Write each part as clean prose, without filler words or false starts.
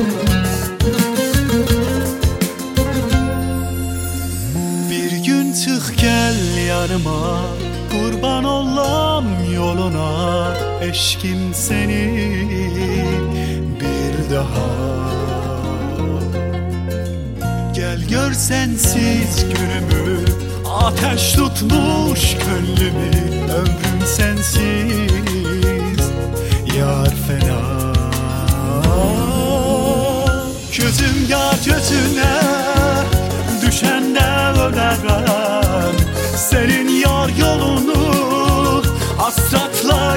Bir gün çık gel yanıma, kurban olam yoluna, eşkim seni bir daha. Gel gör sensiz günümü, ateş tutmuş gönlümü, ömrüm sensiz yar fena. Gözüm yar gözüne düşende ölerem, senin yar yolunu hasratla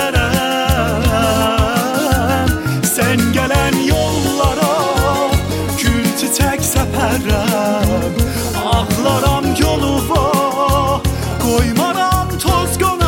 gözlerem. Sen gelen yollara gül çiçek seperem, ağlaram yoluma koymaram toz konar.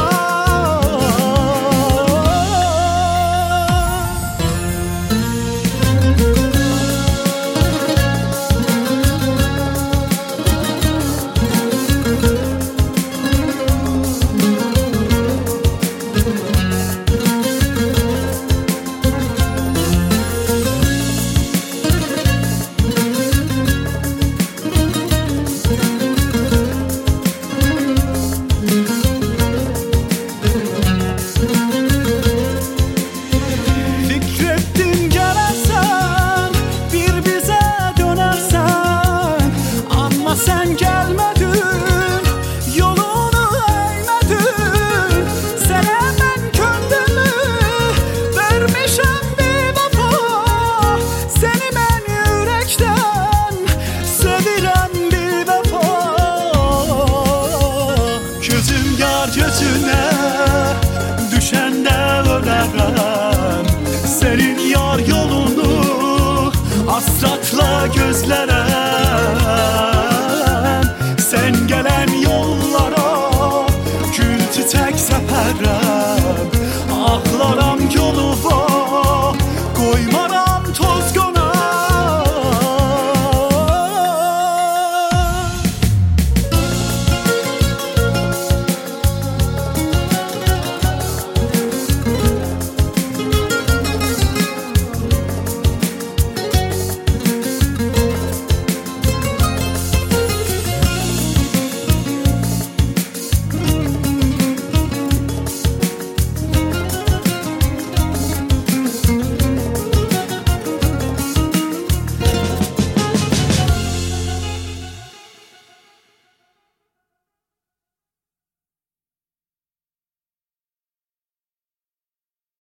Sen gelmedin, yolunu eğmedin, sana ben gönlümü vermişim bir vefa. Seni ben yürekten sevirem bir vefa. Gözüm yar gözüne düşende ölerem, senin yar yolunu hasratla gözlerem.